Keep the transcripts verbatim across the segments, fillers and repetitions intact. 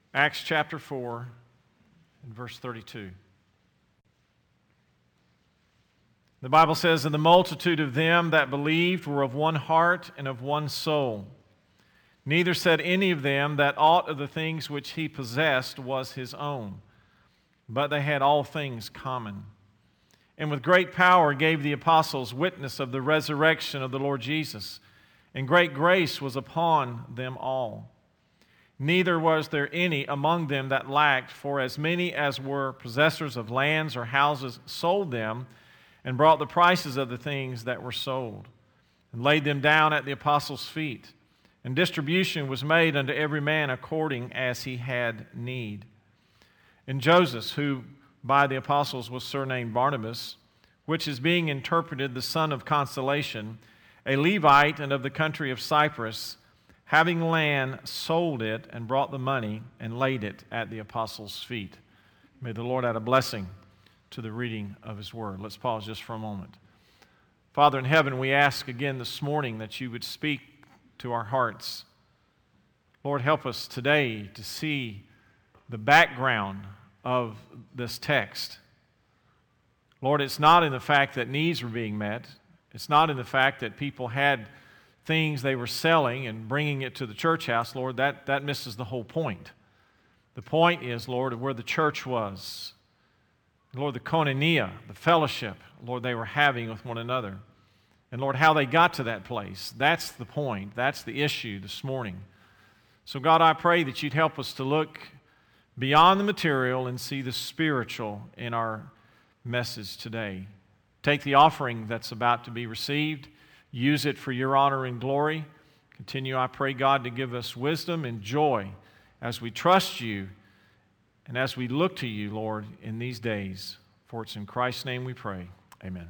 Acts chapter four and verse thirty-two. The Bible says, "And the multitude of them that believed were of one heart and of one soul. Neither said any of them that aught of the things which he possessed was his own, but they had all things common. And with great power gave the apostles witness of the resurrection of the Lord Jesus, and great grace was upon them all. Neither was there any among them that lacked, for as many as were possessors of lands or houses sold them, and brought the prices of the things that were sold, and laid them down at the apostles' feet. And distribution was made unto every man according as he had need. And Joseph, who by the apostles was surnamed Barnabas, which is being interpreted the son of consolation, a Levite and of the country of Cyprus, having land, sold it, and brought the money, and laid it at the apostles' feet." May the Lord add a blessing to the reading of His Word. Let's pause just for a moment. Father in heaven, we ask again this morning that You would speak to our hearts. Lord, help us today to see the background of this text. Lord, it's not in the fact that needs were being met. It's not in the fact that people had things they were selling and bringing it to the church house. Lord, that, that misses the whole point. The point is, Lord, of where the church was. Lord, the koinonia, the fellowship, Lord, they were having with one another. And Lord, how they got to that place. That's the point. That's the issue this morning. So God, I pray that You'd help us to look beyond the material and see the spiritual in our message today. Take the offering that's about to be received. Use it for Your honor and glory. Continue, I pray, God, to give us wisdom and joy as we trust You and as we look to You, Lord, in these days. For it's in Christ's name we pray. Amen.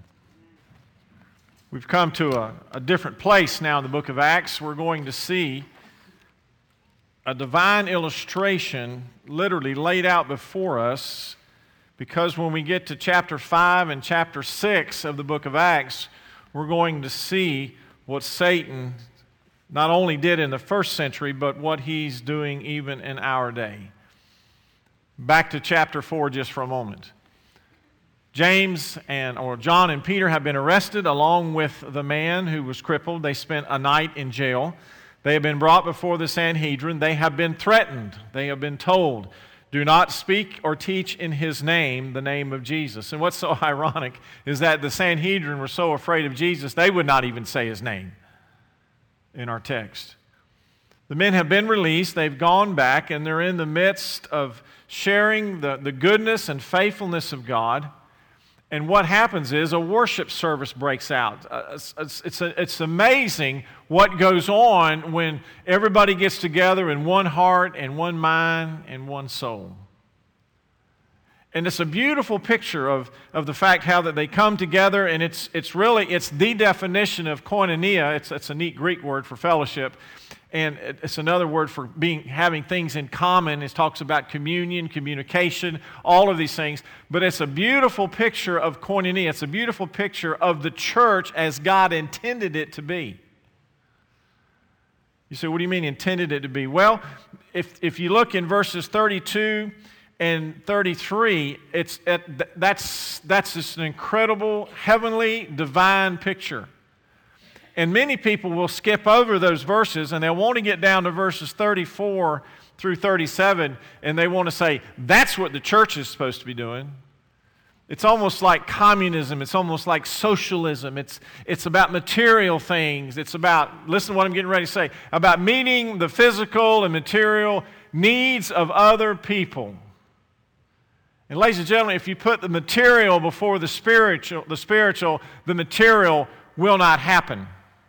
We've come to a, a different place now in the book of Acts. We're going to see a divine illustration literally laid out before us, because when we get to chapter five and chapter six of the book of Acts, we're going to see what Satan not only did in the first century, but what he's doing even in our day. Back to chapter four just for a moment. James and or John and Peter have been arrested along with the man who was crippled. They spent a night in jail. They have been brought before the Sanhedrin. They have been threatened. They have been told, "Do not speak or teach in His name, the name of Jesus." And what's so ironic is that the Sanhedrin were so afraid of Jesus, they would not even say His name in our text. The men have been released. They've gone back, and they're in the midst of sharing the, the goodness and faithfulness of God. And what happens is a worship service breaks out. Uh, it's, it's, it's, a, it's amazing what goes on when everybody gets together in one heart and one mind and one soul. And it's a beautiful picture of, of the fact how that they come together, and it's, it's really, it's the definition of koinonia. It's, it's a neat Greek word for fellowship. And it's another word for being having things in common. It talks about communion, communication, all of these things. But it's a beautiful picture of koinonia. It's a beautiful picture of the church as God intended it to be. You say, what do you mean intended it to be? Well, if, if you look in verses thirty-two and thirty-three, it's it, that's, that's just an incredible, heavenly, divine picture. And many people will skip over those verses, and they'll want to get down to verses thirty-four through thirty-seven, and they want to say, that's what the church is supposed to be doing. It's almost like communism. It's almost like socialism. It's, it's about material things. It's about, listen to what I'm getting ready to say, about meeting the physical and material needs of other people. And ladies and gentlemen, if you put the material before the spiritual, the spiritual, the material will not happen.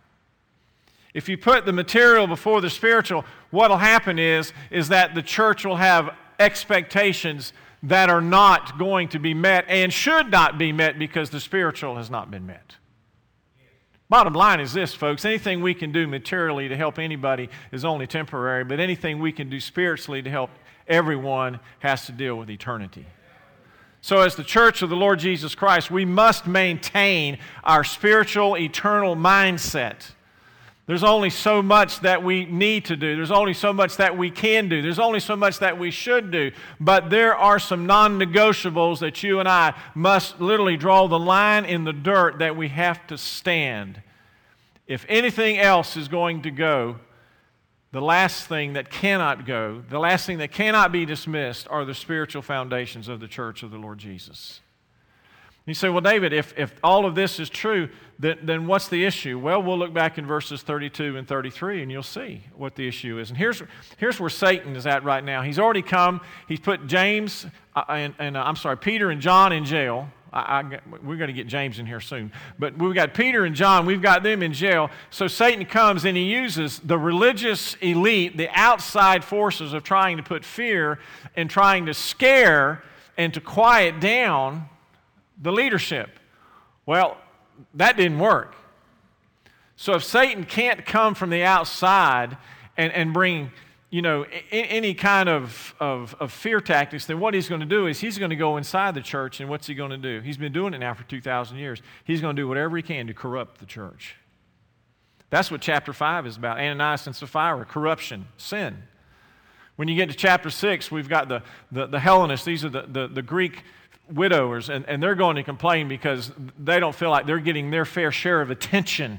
If you put the material before the spiritual, what will happen is, is that the church will have expectations that are not going to be met and should not be met because the spiritual has not been met. Bottom line is this, folks. Anything we can do materially to help anybody is only temporary, but anything we can do spiritually to help everyone has to deal with eternity. So as the church of the Lord Jesus Christ, we must maintain our spiritual, eternal mindset. There's only so much that we need to do. There's only so much that we can do. There's only so much that we should do. But there are some non-negotiables that you and I must literally draw the line in the dirt that we have to stand. If anything else is going to go, the last thing that cannot go, the last thing that cannot be dismissed are the spiritual foundations of the church of the Lord Jesus. You say, well, David, if, if all of this is true, then, then what's the issue? Well, we'll look back in verses thirty-two and thirty-three, and you'll see what the issue is. And here's, here's where Satan is at right now. He's already come. He's put James, uh, and, and uh, I'm sorry, Peter and John in jail. I, I, we're going to get James in here soon. But we've got Peter and John. We've got them in jail. So Satan comes, and he uses the religious elite, the outside forces of trying to put fear and trying to scare and to quiet down the leadership. Well, that didn't work. So if Satan can't come from the outside and, and bring, you know, any kind of, of, of fear tactics, then what he's going to do is he's going to go inside the church, and what's he going to do? He's been doing it now for two thousand years. He's going to do whatever he can to corrupt the church. That's what chapter five is about. Ananias and Sapphira, corruption, sin. When you get to chapter six, we've got the, the, the Hellenists. These are the, the, the Greek widowers, and, and they're going to complain because they don't feel like they're getting their fair share of attention.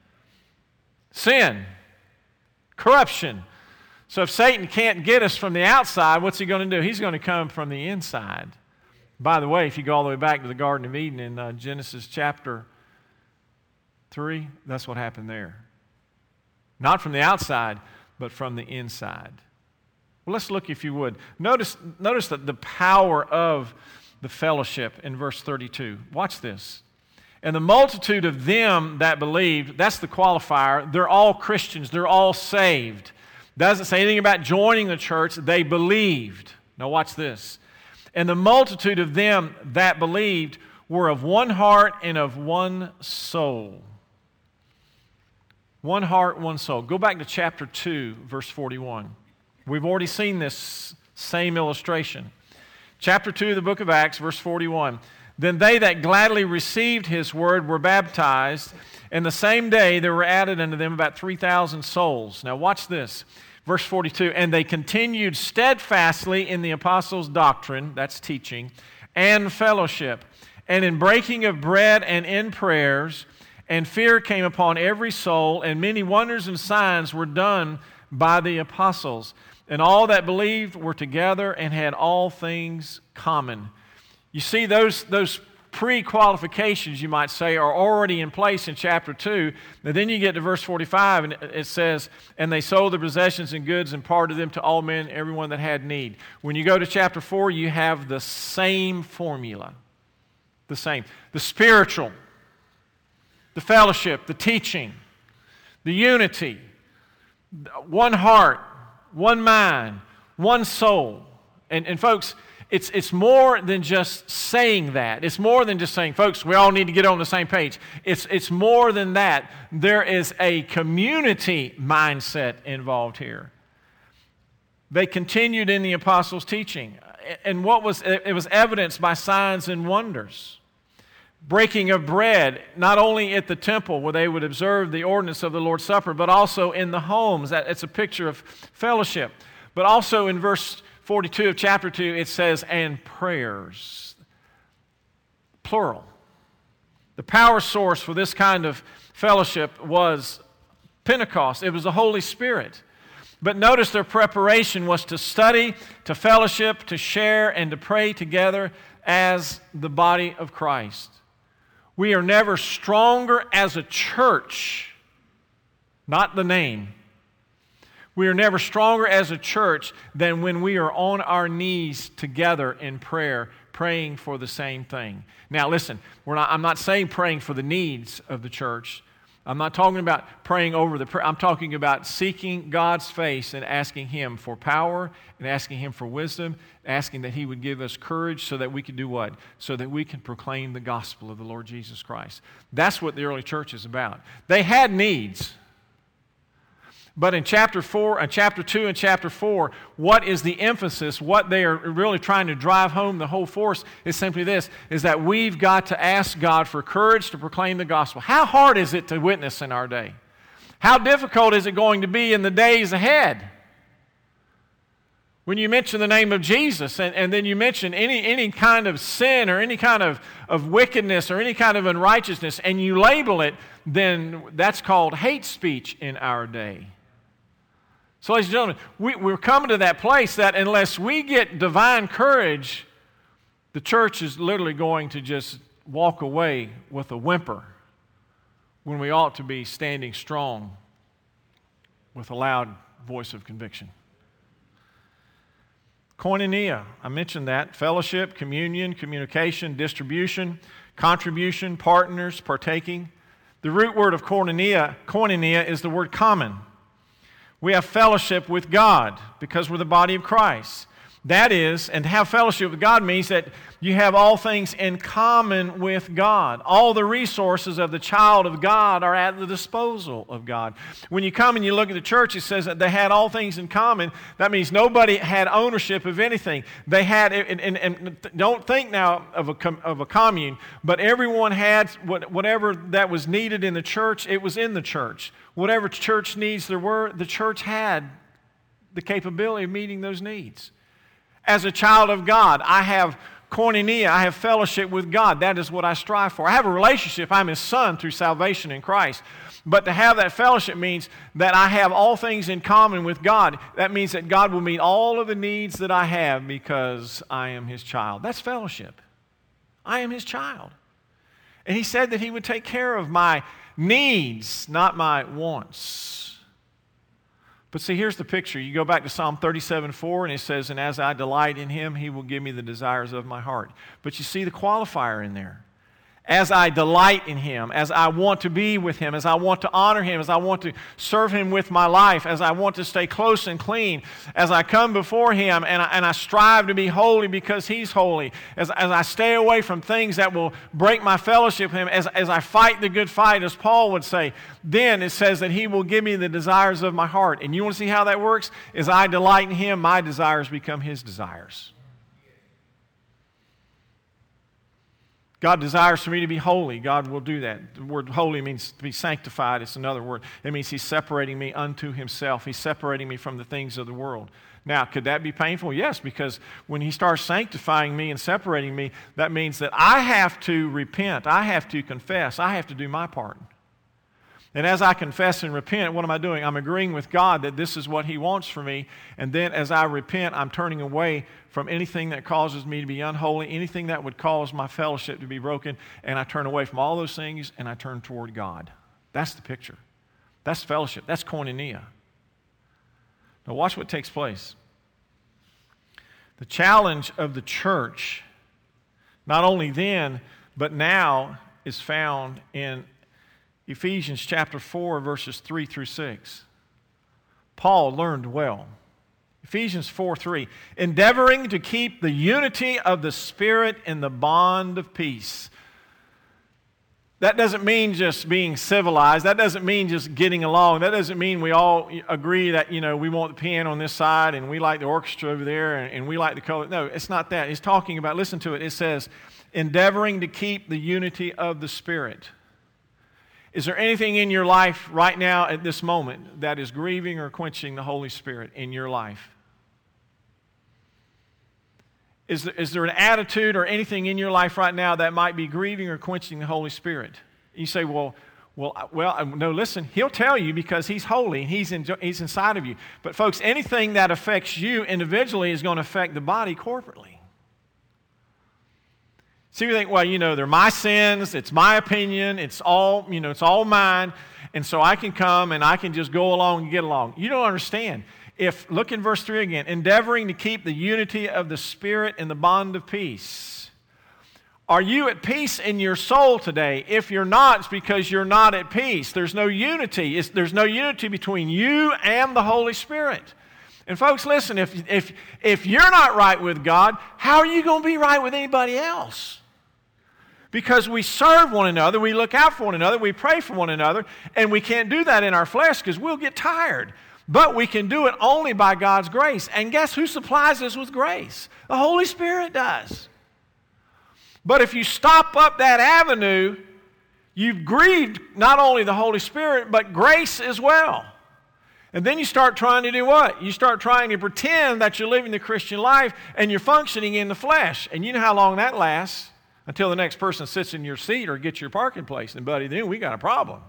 Sin. Corruption. So if Satan can't get us from the outside, what's he going to do? He's going to come from the inside. By the way, if you go all the way back to the Garden of Eden in uh, Genesis chapter three, that's what happened there. Not from the outside, but from the inside. Well, let's look, if you would. Notice, notice that the power of the fellowship in verse thirty-two. Watch this. And the multitude of them that believed, that's the qualifier. They're all Christians. They're all saved. Doesn't say anything about joining the church. They believed. Now watch this. And the multitude of them that believed were of one heart and of one soul. One heart, one soul. Go back to chapter two, verse forty-one. We've already seen this same illustration. Chapter two of the book of Acts, verse forty-one. Then they that gladly received his word were baptized, and the same day there were added unto them about three thousand souls. Now watch this. Verse forty-two. And they continued steadfastly in the apostles' doctrine, that's teaching, and fellowship, and in breaking of bread and in prayers, and fear came upon every soul, and many wonders and signs were done by the apostles. And all that believed were together and had all things common. You see, those, those pre-qualifications, you might say, are already in place in chapter two. But then you get to verse forty-five, and it says, and they sold their possessions and goods and parted them to all men, everyone that had need. When you go to chapter four, you have the same formula. The same. The spiritual, the fellowship, the teaching, the unity, one heart, one mind, one soul. And, and folks, it's, it's more than just saying that. It's more than just saying, folks, we all need to get on the same page. It's, it's more than that. There is a community mindset involved here. They continued in the apostles' teaching. And what was, it was evidenced by signs and wonders. Breaking of bread, not only at the temple where they would observe the ordinance of the Lord's Supper, but also in the homes. It's a picture of fellowship. But also in verse forty-two of chapter two, it says, and prayers. Plural. The power source for this kind of fellowship was Pentecost. It was the Holy Spirit. But notice their preparation was to study, to fellowship, to share, and to pray together as the body of Christ. We are never stronger as a church, not the name. We are never stronger as a church than when we are on our knees together in prayer, praying for the same thing. Now listen, we're not, I'm not saying praying for the needs of the church. I'm not talking about praying over the prayer. I'm talking about seeking God's face and asking Him for power and asking Him for wisdom, asking that He would give us courage so that we can do what? So that we can proclaim the gospel of the Lord Jesus Christ. That's what the early church is about. They had needs. But in chapter four, uh, chapter two and chapter four, what is the emphasis? What they are really trying to drive home the whole force is simply this, is that we've got to ask God for courage to proclaim the gospel. How hard is it to witness in our day? How difficult is it going to be in the days ahead? When you mention the name of Jesus and, and then you mention any, any kind of sin or any kind of, of wickedness or any kind of unrighteousness and you label it, then that's called hate speech in our day. So, ladies and gentlemen, we, we're coming to that place that unless we get divine courage, the church is literally going to just walk away with a whimper when we ought to be standing strong with a loud voice of conviction. Koinonia, I mentioned that. Fellowship, communion, communication, distribution, contribution, partners, partaking. The root word of koinonia, koinonia is the word common. We have fellowship with God because we're the body of Christ. That is, and to have fellowship with God means that you have all things in common with God. All the resources of the child of God are at the disposal of God. When you come and you look at the church, it says that they had all things in common. That means nobody had ownership of anything. They had, and, and, and don't think now of a, of a commune, but everyone had whatever that was needed in the church, it was in the church. Whatever church needs there were, the church had the capability of meeting those needs. As a child of God, I have koinonia, I have fellowship with God. That is what I strive for. I have a relationship. I'm His son through salvation in Christ. But to have that fellowship means that I have all things in common with God. That means that God will meet all of the needs that I have because I am His child. That's fellowship. I am His child. And He said that He would take care of my needs, not my wants. But see, here's the picture. You go back to Psalm thirty-seven four, and it says, and as I delight in Him, He will give me the desires of my heart. But you see the qualifier in there. As I delight in Him, as I want to be with Him, as I want to honor Him, as I want to serve Him with my life, as I want to stay close and clean, as I come before Him and I, and I strive to be holy because He's holy, as, as I stay away from things that will break my fellowship with Him, as, as I fight the good fight, as Paul would say, then it says that He will give me the desires of my heart. And you want to see how that works? As I delight in Him, my desires become His desires. God desires for me to be holy. God will do that. The word holy means to be sanctified. It's another word. It means He's separating me unto Himself. He's separating me from the things of the world. Now, could that be painful? Yes, because when He starts sanctifying me and separating me, that means that I have to repent. I have to confess. I have to do my part. And as I confess and repent, what am I doing? I'm agreeing with God that this is what He wants for me. And then as I repent, I'm turning away from anything that causes me to be unholy, anything that would cause my fellowship to be broken, and I turn away from all those things and I turn toward God. That's the picture. That's fellowship. That's koinonia. Now watch what takes place. The challenge of the church, not only then, but now, is found in Ephesians chapter four, verses three through six. Paul learned well. Ephesians four three, endeavoring to keep the unity of the Spirit in the bond of peace. That doesn't mean just being civilized. That doesn't mean just getting along. That doesn't mean we all agree that, you know, we want the piano on this side and we like the orchestra over there and, and we like the color. No, it's not that. It's talking about, listen to it, it says, endeavoring to keep the unity of the Spirit. Is there anything in your life right now at this moment that is grieving or quenching the Holy Spirit in your life? Is there, is there an attitude or anything in your life right now that might be grieving or quenching the Holy Spirit? You say, well, well, well, no, listen, He'll tell you because He's holy and He's, in, he's inside of you. But folks, anything that affects you individually is going to affect the body corporately. So you think, well, you know, they're my sins, it's my opinion, it's all, you know, it's all mine, and so I can come and I can just go along and get along. You don't understand. If, look in verse three again, endeavoring to keep the unity of the Spirit in the bond of peace. Are you at peace in your soul today? If you're not, it's because you're not at peace. There's no unity. It's, there's no unity between you and the Holy Spirit. And folks, listen, if, if, if you're not right with God, how are you going to be right with anybody else? Because we serve one another, we look out for one another, we pray for one another, and we can't do that in our flesh because we'll get tired. But we can do it only by God's grace. And guess who supplies us with grace? The Holy Spirit does. But if you stop up that avenue, You've grieved not only the Holy Spirit, but grace as well. And then you start trying to do what? You start trying to pretend that you're living the Christian life and you're functioning in the flesh. And you know how long that lasts? Until the next person sits in your seat or gets your parking place. And buddy, then we got a problem.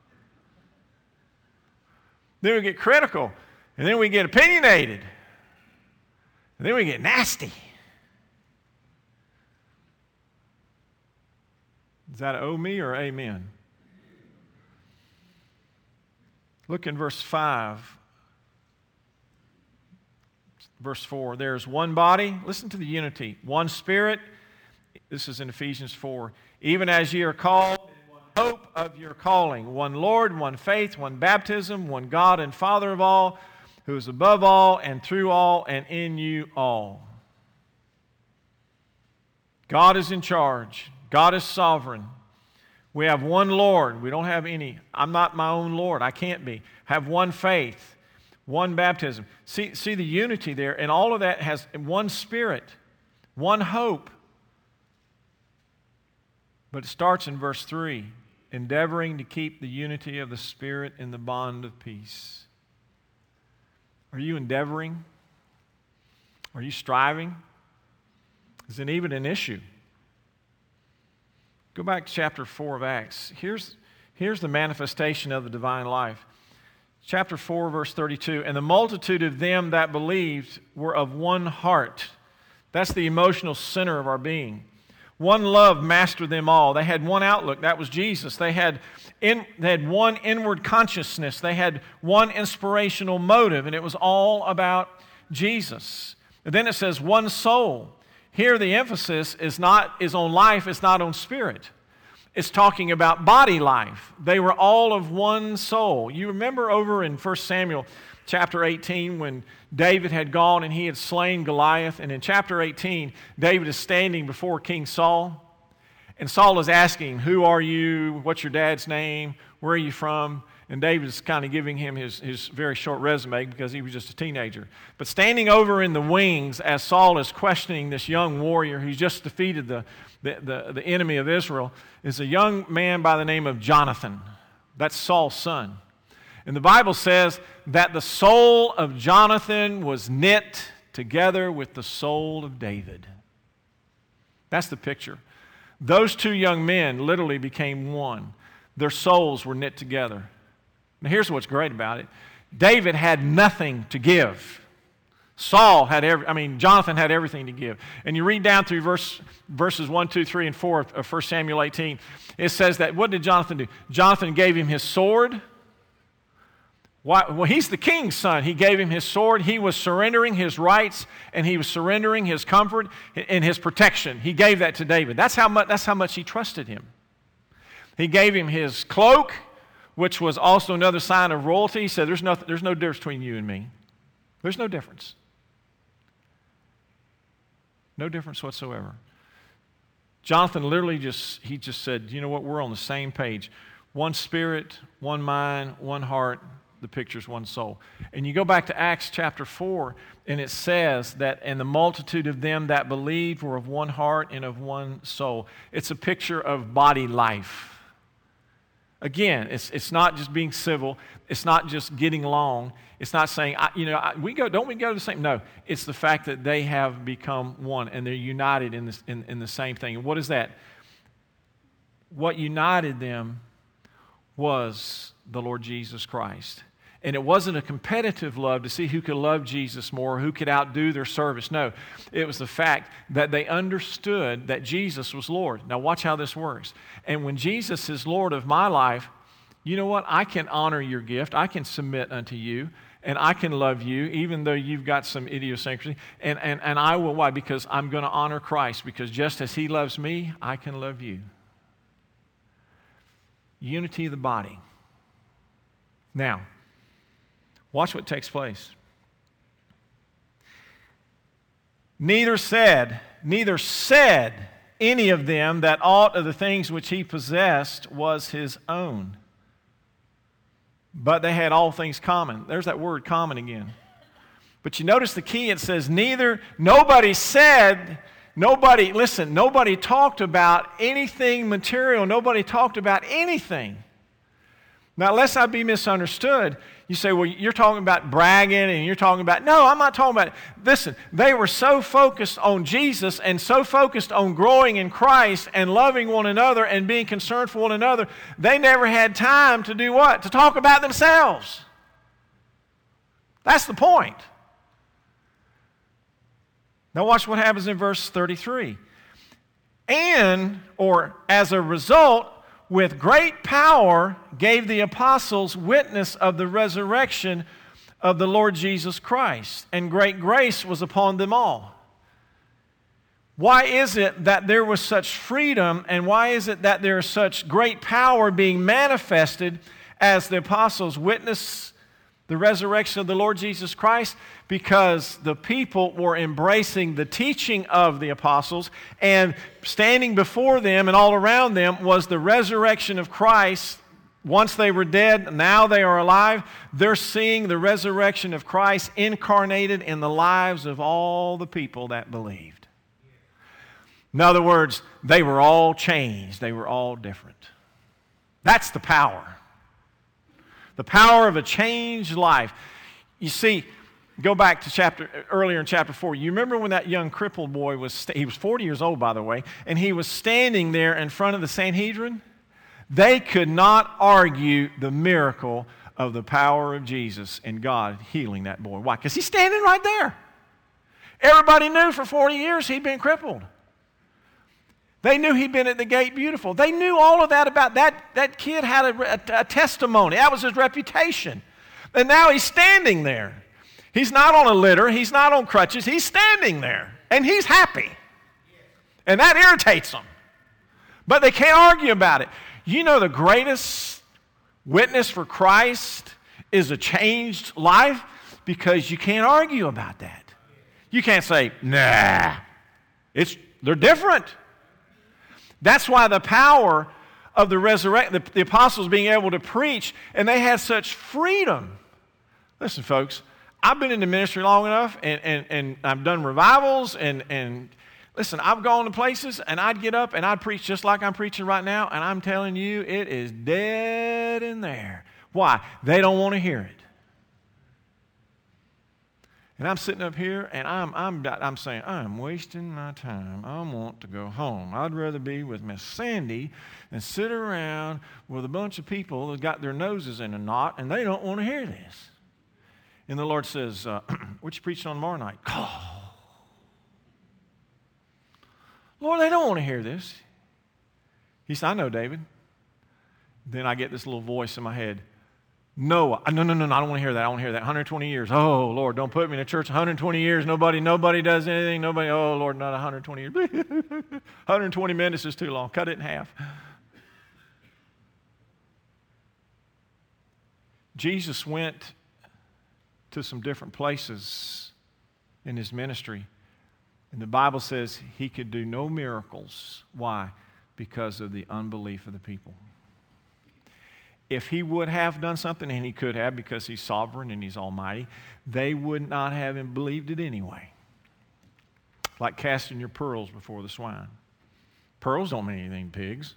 Then we get critical. And then we get opinionated. And then we get nasty. Is that oh me or amen? Look in verse five. Verse four. There's one body. Listen to the unity. One Spirit. This is in Ephesians four. Even as ye are called in one hope of your calling. One Lord, one faith, one baptism, one God and Father of all, who is above all and through all and in you all. God is in charge. God is sovereign. We have one Lord. We don't have any. I'm not my own Lord. I can't be. Have one faith, one baptism. See, see the unity there, and all of that has one Spirit, one hope. But it starts in verse three, endeavoring to keep the unity of the Spirit in the bond of peace. Are you endeavoring? Are you striving? Is it even an issue? Go back to chapter four of Acts. Here's, here's the manifestation of the divine life. Chapter four, verse thirty-two. And the multitude of them that believed were of one heart. That's the emotional center of our being. One love mastered them all. They had one outlook. That was Jesus. They had, in, they had one inward consciousness. They had one inspirational motive, and it was all about Jesus. And then it says one soul. Here the emphasis is not is on life, it's not on spirit. It's talking about body life. They were all of one soul. You remember over in First Samuel chapter eighteen when David had gone and he had slain Goliath, and in chapter eighteen David is standing before King Saul, and Saul is asking him, who are you, what's your dad's name, where are you from? And David is kind of giving him his, his very short resume because he was just a teenager. But standing over in the wings as Saul is questioning this young warrior who's just defeated the, the, the, the enemy of Israel is a young man by the name of Jonathan. That's Saul's son. And the Bible says that the soul of Jonathan was knit together with the soul of David. That's the picture. Those two young men literally became one. Their souls were knit together. Now here's what's great about it. David had nothing to give. Saul had every, I mean, Jonathan had everything to give. And you read down through verse, verses one, two, three, and four of First Samuel eighteen. It says that, what did Jonathan do? Jonathan gave him his sword. Why? Well, he's the king's son. He gave him his sword. He was surrendering his rights, and he was surrendering his comfort and his protection. He gave that to David. That's how much, that's how much he trusted him. He gave him his cloak, which was also another sign of royalty. He said, there's no, there's no difference between you and me. There's no difference. No difference whatsoever. Jonathan literally just, he just said, you know what, we're on the same page. One spirit, one mind, one heart. The picture's one soul. And you go back to Acts chapter four, and it says that, and the multitude of them that believed were of one heart and of one soul. It's a picture of body life. Again, it's it's not just being civil. It's not just getting along. It's not saying, I, you know, I, we go. Don't we go to the same? No, it's the fact that they have become one and they're united in this in, in the same thing. And what is that? What united them was the Lord Jesus Christ. And it wasn't a competitive love to see who could love Jesus more, who could outdo their service. No, it was the fact that they understood that Jesus was Lord. Now watch how this works. And when Jesus is Lord of my life, you know what? I can honor your gift. I can submit unto you. And I can love you, even though you've got some idiosyncrasy. And, and, and I will, why? Because I'm going to honor Christ. Because just as He loves me, I can love you. Unity of the body. Now, watch what takes place. Neither said, neither said any of them that aught of the things which he possessed was his own. But they had all things common. There's that word common again. But you notice the key, it says neither, nobody said Nobody, listen, nobody talked about anything material. Nobody talked about anything. Now, lest I be misunderstood, you say, well, you're talking about bragging and you're talking about, no, I'm not talking about it. Listen, they were so focused on Jesus and so focused on growing in Christ and loving one another and being concerned for one another, they never had time to do what? To talk about themselves. That's the point. Now watch what happens in verse thirty-three. And, or as a result, with great power gave the apostles witness of the resurrection of the Lord Jesus Christ, and great grace was upon them all. Why is it that there was such freedom, and why is it that there is such great power being manifested as the apostles witness the resurrection of the Lord Jesus Christ? Because the people were embracing the teaching of the apostles, and standing before them and all around them was the resurrection of Christ. Once they were dead, now they are alive. They're seeing the resurrection of Christ incarnated in the lives of all the people that believed. In other words, they were all changed. They were all different. That's the power. The power of a changed life. You see, go back to chapter earlier in chapter four. You remember when that young crippled boy was, he was forty years old, by the way, and he was standing there in front of the Sanhedrin? They could not argue the miracle of the power of Jesus and God healing that boy. Why? Because he's standing right there. Everybody knew for forty years he'd been crippled. They knew he'd been at the gate beautiful. They knew all of that about that. That kid had a, a, a testimony. That was his reputation. And now he's standing there. He's not on a litter. He's not on crutches. He's standing there. And he's happy. And that irritates them. But they can't argue about it. You know, the greatest witness for Christ is a changed life, because you can't argue about that. You can't say, nah, it's, they're different. That's why the power of the resurrection, the, the apostles being able to preach, and they had such freedom. Listen, folks, I've been in the ministry long enough, and, and, and I've done revivals, and, and listen, I've gone to places, and I'd get up, and I'd preach just like I'm preaching right now, and I'm telling you, it is dead in there. Why? They don't want to hear it. And I'm sitting up here, and I'm I'm I'm saying, I'm wasting my time. I want to go home. I'd rather be with Miss Sandy than sit around with a bunch of people that got their noses in a knot, and they don't want to hear this. And the Lord says, uh, what you preaching on tomorrow night? Oh. Lord, they don't want to hear this. He said, I know, David. Then I get this little voice in my head. No, no, no, no, no, I don't want to hear that. I don't want to hear that. one hundred twenty years. Oh, Lord, don't put me in a church one hundred twenty years. Nobody, nobody does anything. Nobody, oh, Lord, not one hundred twenty years. one hundred twenty minutes is too long. Cut it in half. Jesus went to some different places in his ministry, and the Bible says he could do no miracles. Why? Because of the unbelief of the people. If he would have done something, and he could have because he's sovereign and he's almighty, they would not have believed it anyway. Like casting your pearls before the swine. Pearls don't mean anything to pigs.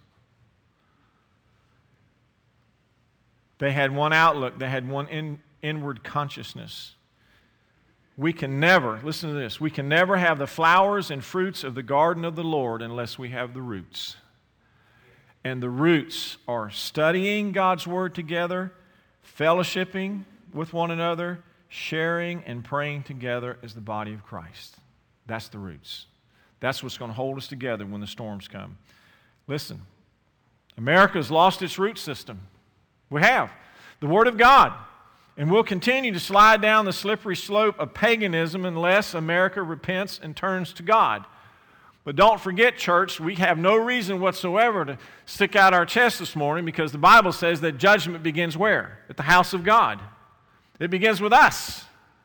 They had one outlook. They had one in, inward consciousness. We can never, listen to this, we can never have the flowers and fruits of the garden of the Lord unless we have the roots. And the roots are studying God's Word together, fellowshipping with one another, sharing and praying together as the body of Christ. That's the roots. That's what's going to hold us together when the storms come. Listen, America's lost its root system. We have. The Word of God. And we'll continue to slide down the slippery slope of paganism unless America repents and turns to God. But don't forget, church, we have no reason whatsoever to stick out our chest this morning, because the Bible says that judgment begins where? At the house of God. It begins with us.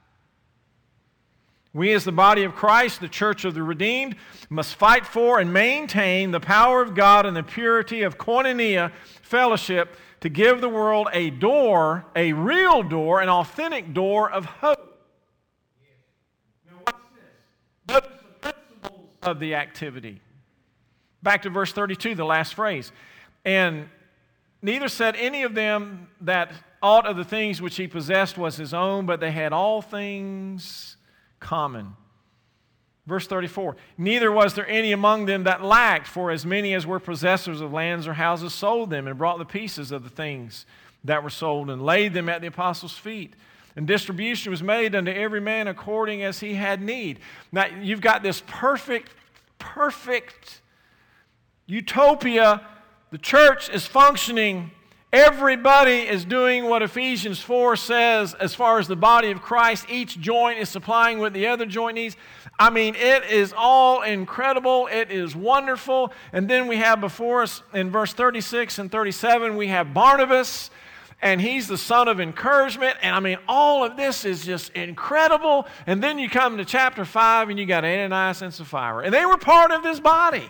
We as the body of Christ, the church of the redeemed, must fight for and maintain the power of God and the purity of koinonia, fellowship, to give the world a door, a real door, an authentic door of hope. Now watch this. Notice the principles of the activity. Back to verse thirty-two, the last phrase. And neither said any of them that aught of the things which he possessed was his own, but they had all things common. Verse thirty-four, neither was there any among them that lacked, for as many as were possessors of lands or houses sold them and brought the pieces of the things that were sold and laid them at the apostles' feet. And distribution was made unto every man according as he had need. Now, you've got this perfect, perfect utopia. The church is functioning. Everybody is doing what Ephesians four says as far as the body of Christ. Each joint is supplying what the other joint needs. I mean, it is all incredible. It is wonderful. And then we have before us in verse thirty-six and thirty-seven, we have Barnabas, and he's the son of encouragement. And I mean, all of this is just incredible. And then you come to chapter five, and you got Ananias and Sapphira. And they were part of this body.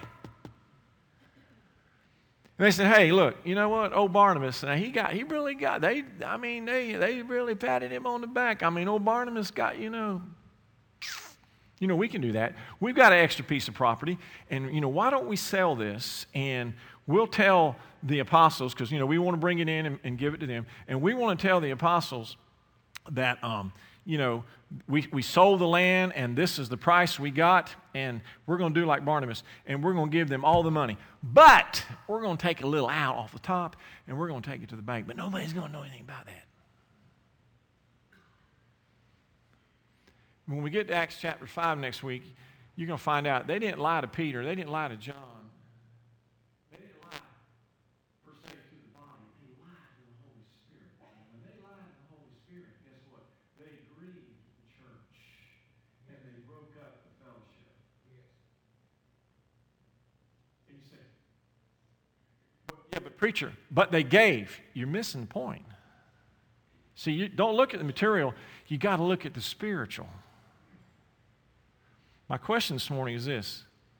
And they said, hey, look, you know what? Old Barnabas, now he got, he really got, they, I mean, they, they really patted him on the back. I mean, old Barnabas got, you know, you know, we can do that. We've got an extra piece of property, and, you know, why don't we sell this, and we'll tell the apostles, because, you know, we want to bring it in and, and give it to them, and we want to tell the apostles that, um, you know, we, we sold the land, and this is the price we got, and we're going to do like Barnabas, and we're going to give them all the money. But we're going to take a little out off the top, and we're going to take it to the bank. But nobody's going to know anything about that. When we get to Acts chapter five next week, you're going to find out they didn't lie to Peter. They didn't lie to John. They didn't lie, per se, to the body. They lied to the Holy Spirit. And when they lied to the Holy Spirit, guess what? They grieved the church, and they broke up the fellowship. Yes. And you say, yeah, but preacher, but they gave. You're missing the point. See, you don't look at the material. You got to look at the spiritual. My question this morning is this.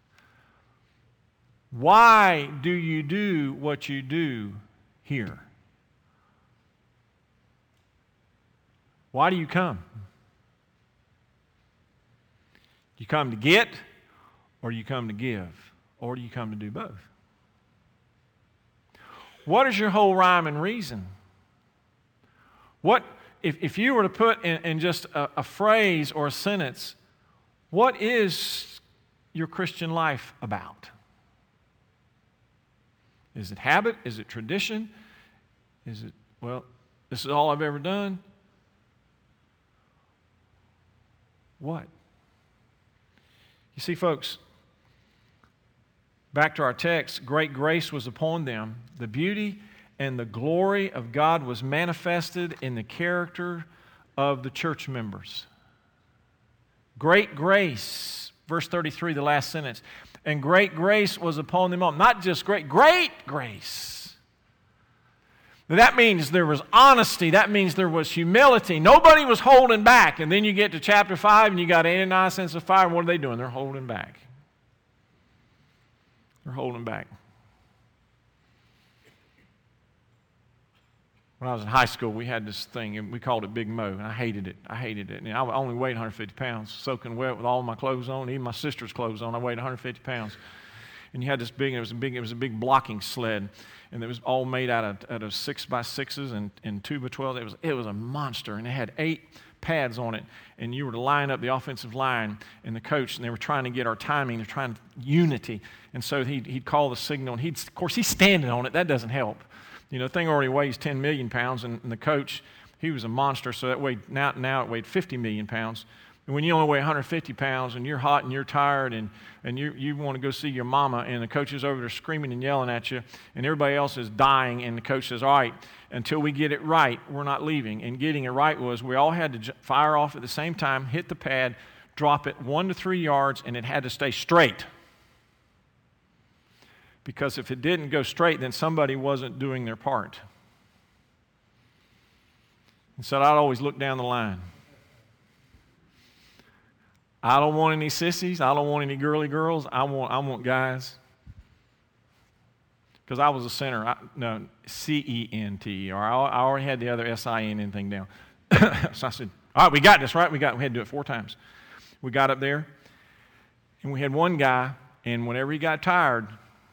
Why do you do what you do here? Why do you come? Do you come to get, or do you come to give, or do you come to do both? What is your whole rhyme and reason? What, if, if you were to put in, in just a, a phrase or a sentence, what is your Christian life about? Is it habit? Is it tradition? Is it, well, this is all I've ever done? What? You see, folks, back to our text, great grace was upon them. The beauty and the glory of God was manifested in the character of the church members. Great grace, verse thirty-three, the last sentence. And great grace was upon them all. Not just great, great grace. Now that means there was honesty. That means there was humility. Nobody was holding back. And then you get to chapter five, and you got Ananias and Sapphira. What are they doing? They're holding back. They're holding back. When I was in high school, we had this thing, and we called it Big Mo, and I hated it. I hated it. And I only weighed one hundred fifty pounds, soaking wet with all my clothes on, even my sister's clothes on. I weighed one hundred fifty pounds. And you had this big, it was a big, it was a big blocking sled, and it was all made out of, out of six by sixes and, and two by twelve. It was, it was a monster, and it had eight pads on it, and you were to line up the offensive line and the coach, and they were trying to get our timing, they're trying unity. And so he'd, he'd call the signal, and he'd, of course, he's standing on it. That doesn't help. You know, the thing already weighs ten million pounds, and, and the coach, he was a monster, so that weighed, now, now it weighed fifty million pounds. And when you only weigh one hundred fifty pounds, and you're hot and you're tired, and, and you, you want to go see your mama, and the coach is over there screaming and yelling at you, and everybody else is dying, and the coach says, all right, until we get it right, we're not leaving. And getting it right was we all had to fire off at the same time, hit the pad, drop it one to three yards, and it had to stay straight. Because if it didn't go straight, then somebody wasn't doing their part. And so I'd always look down the line. I don't want any sissies. I don't want any girly girls. I want, I want guys. Because I was a center. I, no, C E N T E R. I, I already had the other S I N N thing down. So I said, all right, we got this, right? We got. We had to do it four times. We got up there. And we had one guy, and whenever he got tired,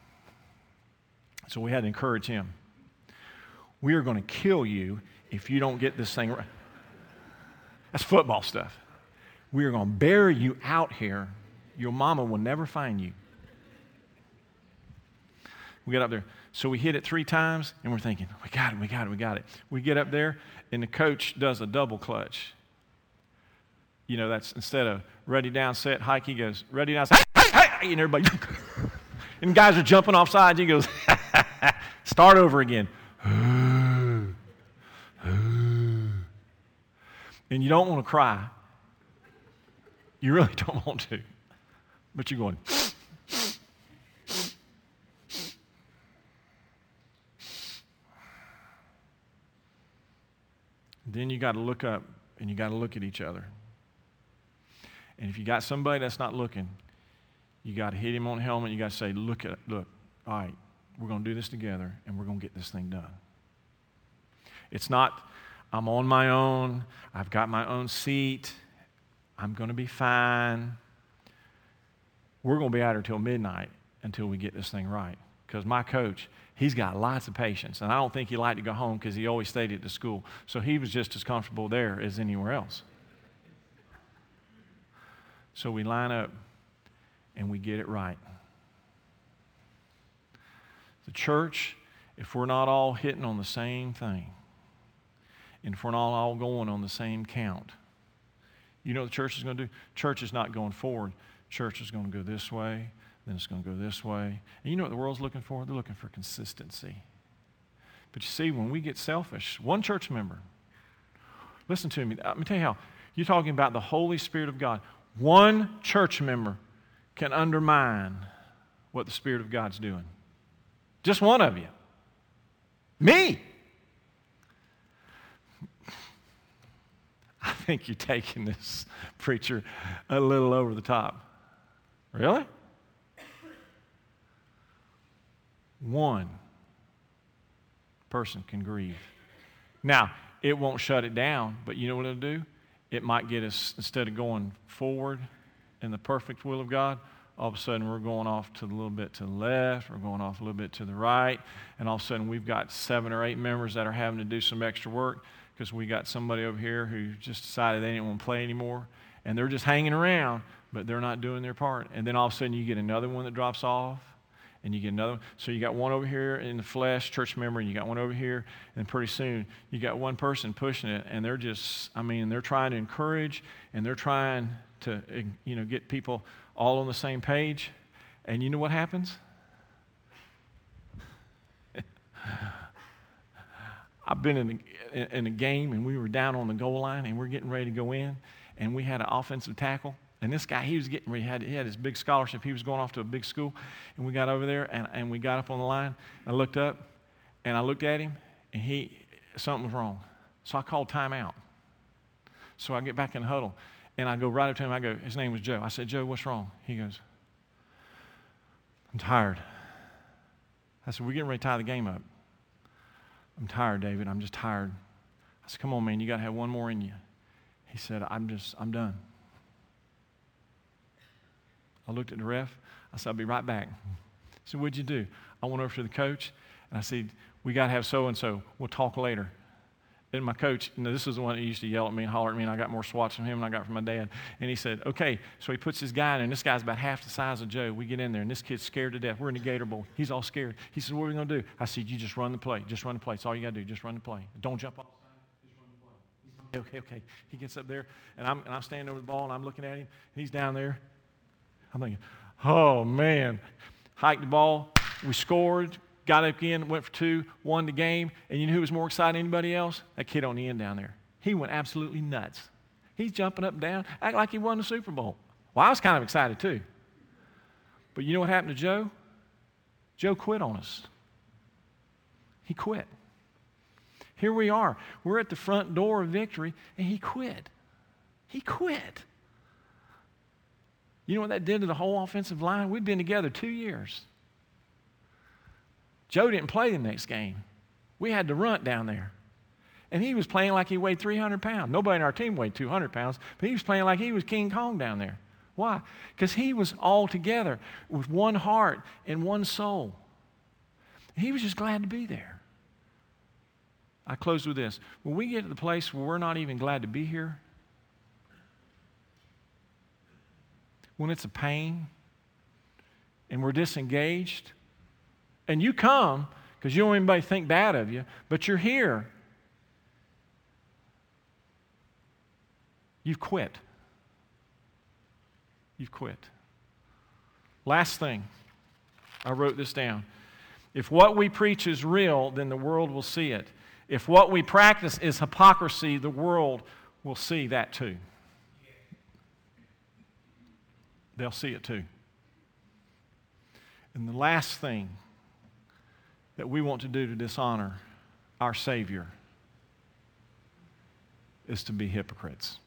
so we had to encourage him. We are going to kill you if you don't get this thing right. That's football stuff. We are going to bury you out here. Your mama will never find you. We get up there. So we hit it three times, and we're thinking, we got it, we got it, we got it. We get up there, and the coach does a double clutch. You know, that's instead of ready, down, set, hike, he goes, ready, down, set, hey, hey, hey, and everybody, and guys are jumping off sides. He goes, start over again. And you don't want to cry. You really don't want to. But you're going, then you got to look up and you got to look at each other. And if you got somebody that's not looking, you got to hit him on the helmet. You got to say, look, at, look, all right, we're going to do this together and we're going to get this thing done. It's not, I'm on my own. I've got my own seat. I'm going to be fine. We're going to be out here till midnight until we get this thing right. Because my coach, he's got lots of patience. And I don't think he liked to go home because he always stayed at the school. So he was just as comfortable there as anywhere else. So we line up and we get it right. The church, if we're not all hitting on the same thing, and if we're not all going on the same count, you know what the church is going to do? Church is not going forward. Church is going to go this way, then it's going to go this way. And you know what the world's looking for? They're looking for consistency. But you see, when we get selfish, one church member, listen to me. Let me tell you how. You're talking about the Holy Spirit of God. One church member can undermine what the Spirit of God's doing. Just one of you. Me. I think you're taking this, preacher, a little over the top. Really? One person can grieve. Now, it won't shut it down, but you know what it'll do? It might get us, instead of going forward in the perfect will of God, all of a sudden we're going off to a little bit to the left, we're going off a little bit to the right, and all of a sudden we've got seven or eight members that are having to do some extra work because we got somebody over here who just decided they didn't want to play anymore, and they're just hanging around, but they're not doing their part. And then all of a sudden you get another one that drops off, and you get another one. So you got one over here in the flesh, church member, and you got one over here, and pretty soon you got one person pushing it, and they're just, I mean, they're trying to encourage, and they're trying to, you know, get people all on the same page. And you know what happens? I've been in a, in a game, and we were down on the goal line, and we're getting ready to go in, and we had an offensive tackle. And this guy, he was getting ready, he had, he had his big scholarship. He was going off to a big school. And we got over there, and, and we got up on the line. I looked up, and I looked at him, and he, something was wrong. So I called timeout. So I get back in the huddle, and I go right up to him. I go, his name was Joe. I said, Joe, what's wrong? He goes, I'm tired. I said, we're getting ready to tie the game up. I'm tired, David. I'm just tired. I said, come on, man. You got to have one more in you. He said, I'm just, I'm done. I looked at the ref. I said, I'll be right back. He said, what'd you do? I went over to the coach, and I said, we got to have so-and-so. We'll talk later. And my coach, you know, this is the one that used to yell at me and holler at me, and I got more swats from him than I got from my dad. And he said, okay. So he puts this guy in there, and this guy's about half the size of Joe. We get in there, and this kid's scared to death. We're in the Gator Bowl. He's all scared. He said, what are we going to do? I said, you just run the play. Just run the play. That's all you got to do. Just run the play. Don't jump off. Just run the play. Okay, okay. He gets up there, and I'm, and I'm standing over the ball, and I'm looking at him. He's down there. I'm thinking, oh, man. Hiked the ball. We scored. Got up again, went for two, won the game. And you know who was more excited than anybody else? That kid on the end down there. He went absolutely nuts. He's jumping up and down, acting like he won the Super Bowl. Well, I was kind of excited too. But you know what happened to Joe? Joe quit on us. He quit. Here we are. We're at the front door of victory, and he quit. He quit. You know what that did to the whole offensive line? We've been together two years. Joe didn't play the next game. We had to runt down there. And he was playing like he weighed three hundred pounds. Nobody in our team weighed two hundred pounds, but he was playing like he was King Kong down there. Why? Because he was all together with one heart and one soul. He was just glad to be there. I close with this. When we get to the place where we're not even glad to be here, when it's a pain and we're disengaged, and you come because you don't want anybody to think bad of you, but you're here, you've quit. You've quit. Last thing, I wrote this down. If what we preach is real, then the world will see it. If what we practice is hypocrisy, the world will see that too. They'll see it too. And the last thing that we want to do to dishonor our Savior is to be hypocrites.